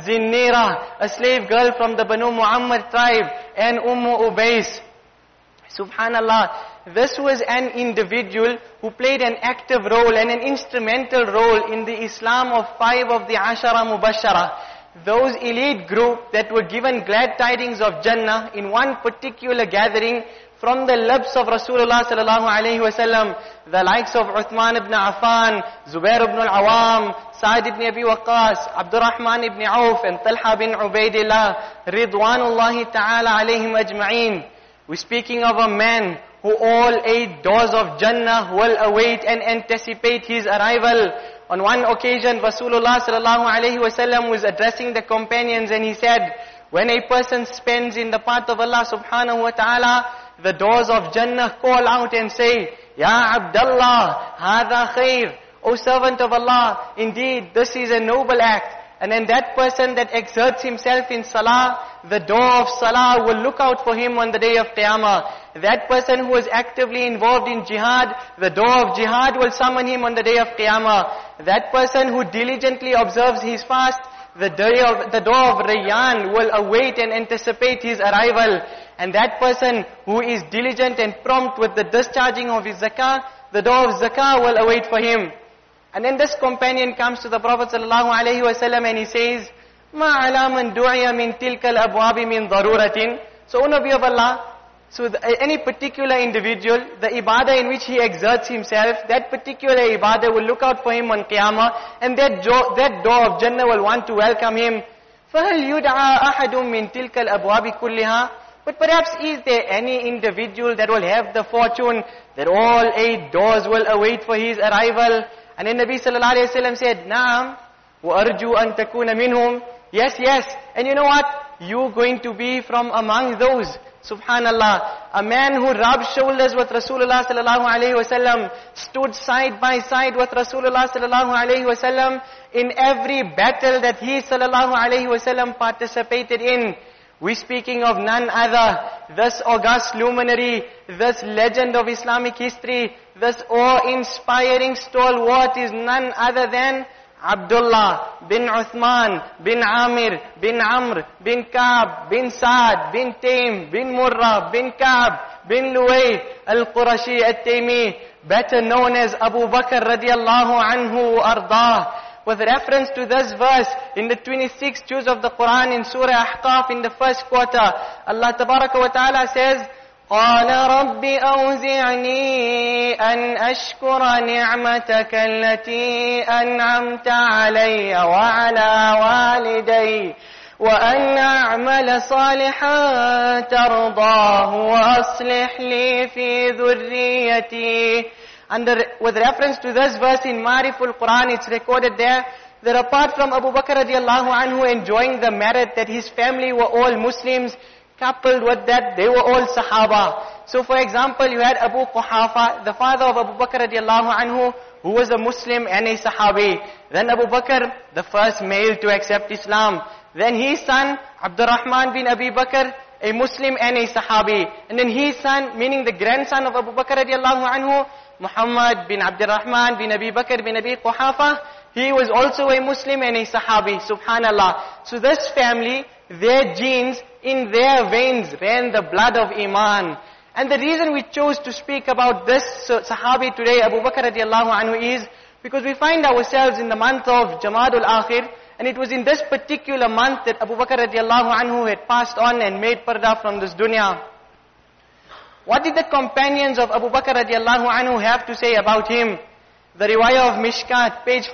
Zinnira, a slave girl from the Banu Muammar tribe, and Ubais. Subhanallah, this was an individual who played an active role and an instrumental role in the Islam of 5 of the Ashara Mubashara. Those elite group that were given glad tidings of Jannah in one particular gathering from the lips of Rasulullah sallallahu alaihi wasallam, the likes of Uthman ibn Affan, Zubair ibn al-Awam, Sa'd ibn Abi Waqqas, Abdurrahman ibn Auf, and Talha bin Ubaidillah, Ridwanullahi ta'ala alayhim ajma'een. We're speaking of a man who all 8 doors of Jannah will await and anticipate his arrival. On one occasion, Rasulullah sallallahu alaihi wasallam was addressing the companions and he said, when a person spends in the path of Allah subhanahu wa ta'ala, the doors of Jannah call out and say, Ya Abdullah, hadha khair. O servant of Allah, indeed this is a noble act. And then that person that exerts himself in salah, the door of salah will look out for him on the day of Qiyamah. That person who is actively involved in jihad, the door of jihad will summon him on the day of Qiyamah. That person who diligently observes his fast, the door of Rayyan will await and anticipate his arrival. And that person who is diligent and prompt with the discharging of his zakah, the door of zakah will await for him. And then this companion comes to the Prophet ﷺ and he says, مَا عَلَى مَنْ دُعِيَ مِنْ تِلْكَ الْأَبْوَابِ مِنْ ضَرُورَةٍ. So, O Nabi of Allah, so any particular individual, the ibadah in which he exerts himself, that particular ibadah will look out for him on Qiyamah, and that door of Jannah will want to welcome him. فَهَلْ يُدْعَى أَحَدٌ مِنْ تِلْكَ الْأَبْوَابِ كُلِّهَا. But perhaps is there any individual that will have the fortune that all 8 doors will await for his arrival? And then Nabi sallallahu alayhi wa sallam said, Naam, وَأَرْجُوا أَن تَكُونَ مِنْهُمْ. Yes, yes. And you know what? You're going to be from among those. Subhanallah. A man who rubbed shoulders with Rasulullah sallallahu alayhi wa sallam, stood side by side with Rasulullah sallallahu alayhi wa sallam in every battle that he sallallahu alayhi wa sallam participated in. We're speaking of none other, this august luminary, this legend of Islamic history, this awe-inspiring stalwart is none other than Abdullah bin Uthman bin Amir bin Amr bin Ka'b bin Sa'd bin Taym bin Murrah bin Ka'b bin Luay al-Qurashi al-Taymi, better known as Abu Bakr radiallahu anhu ardah. With reference to this verse in the 26th juz of the Quran in Surah Ahqaf in the first quarter, Allah Tabaraka wa Ta'ala says, قَالَ رَبِّ أَوْزِعْنِي أَنْ أَشْكُرَ نِعْمَتَكَ الَّتِي أَنْعَمْتَ عَلَيَّ وَعَلَى وَالِدَيَّ وَأَنْ أَعْمَلَ صَالِحًا تَرْضَاهُ وَأَصْلِحْ لِي فِي ذُرِّيَّتِي. And with reference to this verse in Ma'riful Quran, it's recorded there that apart from Abu Bakr radiallahu anhu enjoying the merit that his family were all Muslims, coupled with that they were all Sahaba. So for example, you had Abu Quhafa, the father of Abu Bakr radiallahu anhu, who was a Muslim and a Sahabi. Then Abu Bakr, the first male to accept Islam. Then his son, Abdurrahman bin Abi Bakr, a Muslim and a Sahabi. And then his son, meaning the grandson of Abu Bakr radiallahu anhu, Muhammad bin Abdurrahman bin Abi Bakr bin Abi Quhafa, he was also a Muslim and a Sahabi. Subhanallah. So this family, their genes, in their veins ran the blood of Iman. And the reason we chose to speak about this Sahabi today, Abu Bakr radiallahu anhu, is because we find ourselves in the month of Jamadul Akhir, and it was in this particular month that Abu Bakr radiallahu anhu had passed on and made parda from this dunya. What did the companions of Abu Bakr radiallahu anhu have to say about him? The riwayah of Mishkat, page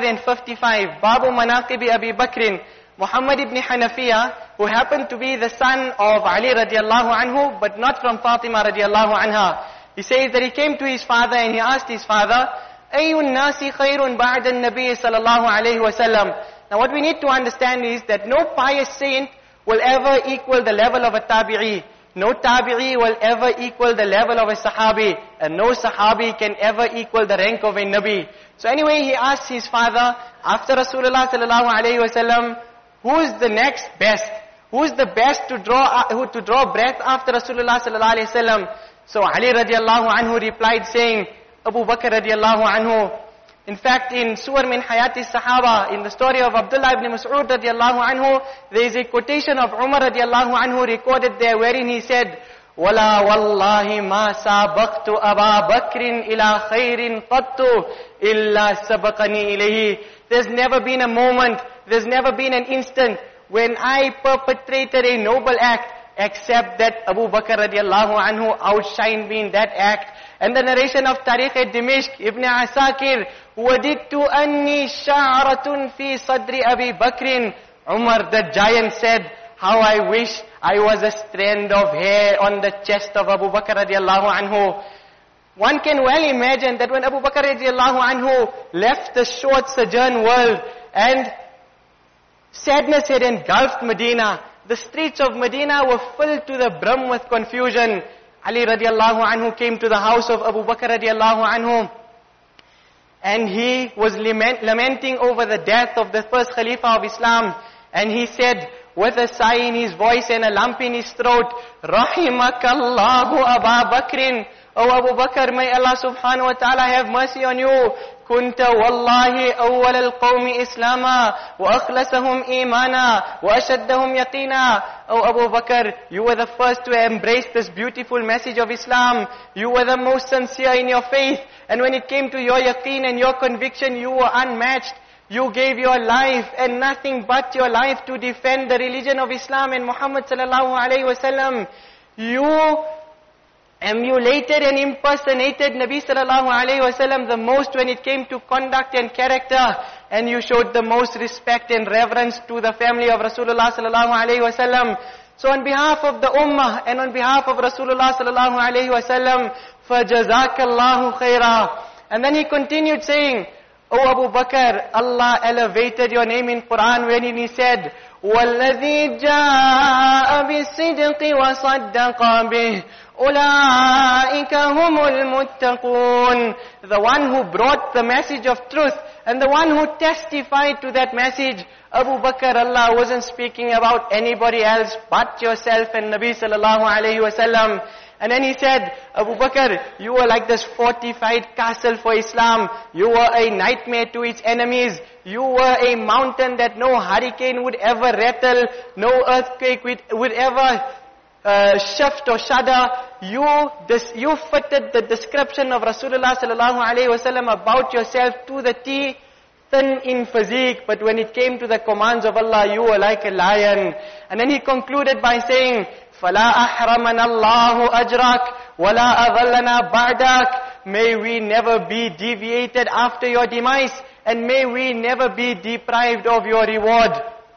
555, Babu Manaqibi Abi Bakrin, Muhammad ibn Hanafiya, who happened to be the son of Ali radiallahu anhu, but not from Fatima radiallahu anha. He says that he came to his father and he asked his father, Ayyun nasi khayrun ba'da an-nabi sallallahu alayhi wa sallam. Now what we need to understand is that no pious saint will ever equal the level of a tabi'i. No tabi'i will ever equal the level of a sahabi. And no sahabi can ever equal the rank of a nabi. So anyway, he asked his father, after Rasulullah sallallahu alayhi wa sallam, who is the next best? Who is the best to draw breath after Rasulullah sallallahu alayhi wa sallam? So Ali radiallahu anhu replied saying, Abu Bakr radiallahu anhu. In fact, in Suwar min Hayati Sahaba, in the story of Abdullah ibn Mas'ud radiallahu anhu, there is a quotation of Umar radiallahu anhu recorded there wherein he said, وَلَا وَاللَّهِ مَا سَابَقْتُ أَبَا بَكْرٍ إِلَىٰ خَيْرٍ قَطُّ إِلَّا سَبَقَنِي إِلَيْهِ. There's never been a moment, there's never been an instant when I perpetrated a noble act except that Abu Bakr radiallahu anhu outshined me in that act. And the narration of Tariq-e-Dimishq, Ibn Asakir, وَدِدْتُ أَنِّي شَعْرَةٌ فِي صَدْرِ أَبِي بَكْرٍ. Umar the giant said, how I wish I was a strand of hair on the chest of Abu Bakr radiallahu anhu. One can well imagine that when Abu Bakr radiallahu anhu left the short sojourn world and sadness had engulfed Medina, the streets of Medina were filled to the brim with confusion. Ali radiallahu anhu came to the house of Abu Bakr radiallahu anhu, and he was lamenting over the death of the first Khalifa of Islam. And he said, with a sigh in his voice and a lump in his throat, Rahimakallahu Aba Bakrin. O Abu Bakr, may Allah subhanahu wa ta'ala have mercy on you. Kunta wallahi awwal al-qawmi islama, wa akhlasahum imana, wa ashaddahum yaqina. O Abu Bakr, you were the first to embrace this beautiful message of Islam. You were the most sincere in your faith. And when it came to your yaqeen and your conviction, you were unmatched. You gave your life and nothing but your life to defend the religion of Islam and Muhammad sallallahu alayhi wa sallam. You emulated and impersonated Nabi sallallahu alayhi wa sallam the most when it came to conduct and character, and you showed the most respect and reverence to the family of Rasulullah sallallahu alayhi wa sallam. So on behalf of the Ummah and on behalf of Rasulullah sallallahu alayhi wa sallam, فَجَزَاكَ اللَّهُ خَيْرًا. And then he continued saying, O Abu Bakr, Allah elevated your name in Quran when he said, وَالَّذِي جَاءَ بِالصِّدْقِ وَصَدَّقَ بِهِ أُولَٰئِكَ هُمُ الْمُتَّقُونَ. The one who brought the message of truth and the one who testified to that message. Abu Bakr, Allah wasn't speaking about anybody else but yourself and Nabi sallallahu alayhi wa sallam. And then he said, Abu Bakr, you were like this fortified castle for Islam. You were a nightmare to its enemies. You were a mountain that no hurricane would ever rattle, no earthquake would ever shift or shudder. You fitted the description of Rasulullah sallallahu alayhi wa sallam about yourself to the T, thin in physique, but when it came to the commands of Allah, you were like a lion. And then he concluded by saying, فَلَا أَحْرَمَنَ اللَّهُ أَجْرَكَ وَلَا أَذَلَّنَا بَعْدَكَ. May we never be deviated after your demise, and may we never be deprived of your reward.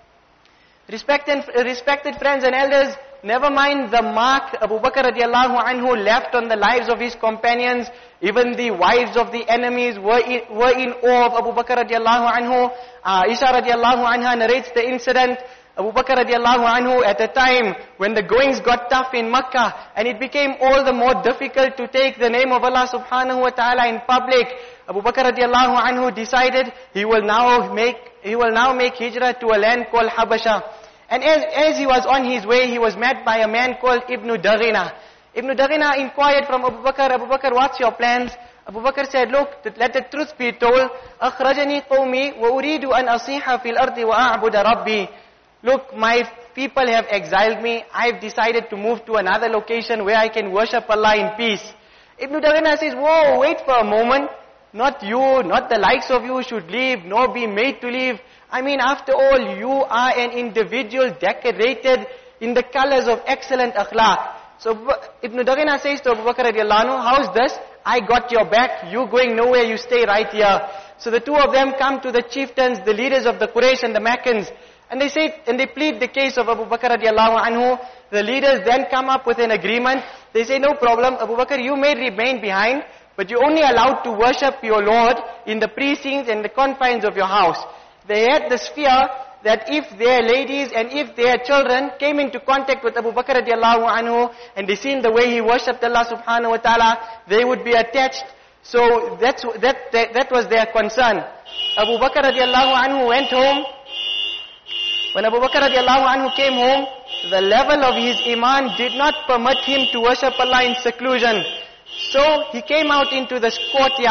Respected friends and elders, never mind the mark Abu Bakr radiallahu anhu left on the lives of his companions. Even the wives of the enemies were in awe of Abu Bakr radiallahu anhu. Aisha radiallahu anha narrates the incident. Abu Bakr radiallahu anhu, at a time when the goings got tough in Makkah and it became all the more difficult to take the name of Allah subhanahu wa ta'ala in public, Abu Bakr radiallahu anhu decided he will now make hijrah to a land called Habasha. And as he was on his way, he was met by a man called Ibn Daghina. Ibn Daghina inquired from Abu Bakr, what's your plans? Abu Bakr said, look, let the truth be told, أَخْرَجَنِي قَوْمِي وَأُرِيدُ أَنْ أَصِيحَ فِي الْأَرْضِ وَأَعْبُدَ رَبِّي. Look, my people have exiled me. I've decided to move to another location where I can worship Allah in peace. Ibn Daghina says, whoa, wait for a moment. Not you, not the likes of you should leave, nor be made to leave. I mean, after all, you are an individual decorated in the colors of excellent akhlaq. So Ibn Daghina says to Abu Bakr radiallahu anhu, how's this? I got your back, you going nowhere, you stay right here. So the two of them come to the chieftains, the leaders of the Quraysh and the Meccans, and they plead the case of Abu Bakr radiallahu anhu. The leaders then come up with an agreement. They say, no problem, Abu Bakr, you may remain behind, but you're only allowed to worship your Lord in the precincts and the confines of your house. They had this fear that if their ladies and if their children came into contact with Abu Bakr radiallahu anhu and they seen the way he worshipped Allah subhanahu wa ta'ala, they would be attached. So that was their concern. Abu Bakr radiallahu anhu went home. When Abu Bakr radiallahu anhu came home, the level of his iman did not permit him to worship Allah in seclusion. So he came out into this courtyard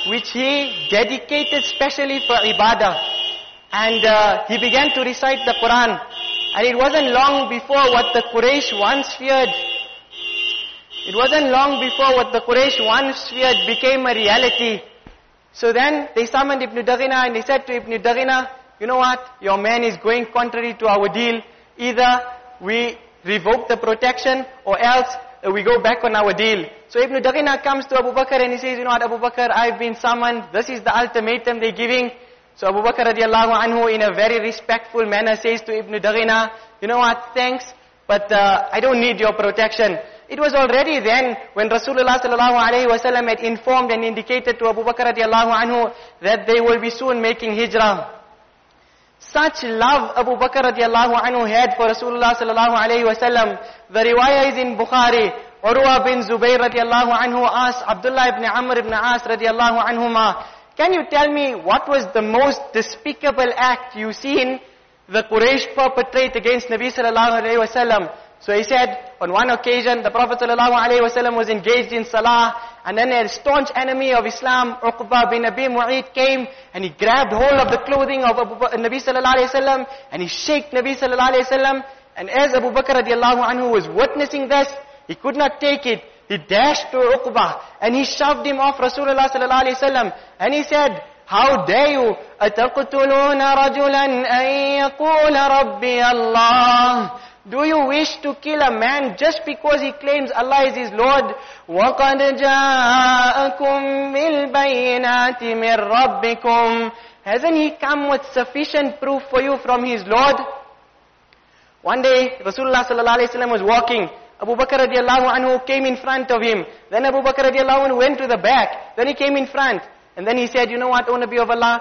which he dedicated specially for ibadah. And he began to recite the Quran. And it wasn't long before what the Quraysh once feared. It wasn't long before what the Quraysh once feared became a reality. So then they summoned Ibn Daghina and they said to Ibn Daghina, you know what, your man is going contrary to our deal. Either we revoke the protection or else we go back on our deal. So Ibn Daghina comes to Abu Bakr and he says, you know what, Abu Bakr, I've been summoned. This is the ultimatum they're giving. So Abu Bakr radiallahu anhu in a very respectful manner says to Ibn Daghina, you know what, thanks, but I don't need your protection. It was already then when Rasulullah sallallahu alayhi wa sallam had informed and indicated to Abu Bakr radiallahu anhu that they will be soon making hijrah. Such love Abu Bakr radiallahu anhu had for Rasulullah sallallahu alayhi wa sallam. The riwayah is in Bukhari. Urwa bin Zubayr radiallahu anhu asked Abdullah ibn Amr ibn As radiallahu anhuma, can you tell me what was the most despicable act you seen the Quraysh perpetrate against Nabi sallallahu alayhi wa sallam? So he said, on one occasion, the Prophet sallallahu alayhi wa sallam was engaged in salah, and then a staunch enemy of Islam, Uqba bin Abi Mu'ayt, came, and he grabbed hold of the clothing of Nabi sallallahu alayhi wa sallam, and he shook Nabi sallallahu alayhi wa sallam, and as Abu Bakr radiallahu anhu was witnessing this, he could not take it. He dashed to Uqba, and he shoved him off Rasulullah sallallahu alayhi wa sallam, and he said, how dare you, أَتَقْتُلُونَ رَجُلًا أَن يَقُولَ رَبِّيَ اللَّهِ. Do you wish to kill a man just because he claims Allah is his Lord? وَقَدْ جَاءَكُمْ بِالْبَيِّنَاتِ مِنْ رَبِّكُمْ. Hasn't he come with sufficient proof for you from his Lord? One day, Rasulullah sallallahu alayhi wa sallam was walking. Abu Bakr radiallahu anhu came in front of him. Then Abu Bakr radiallahu anhu went to the back. Then he came in front. And then he said, you know what, O Nabi of Allah,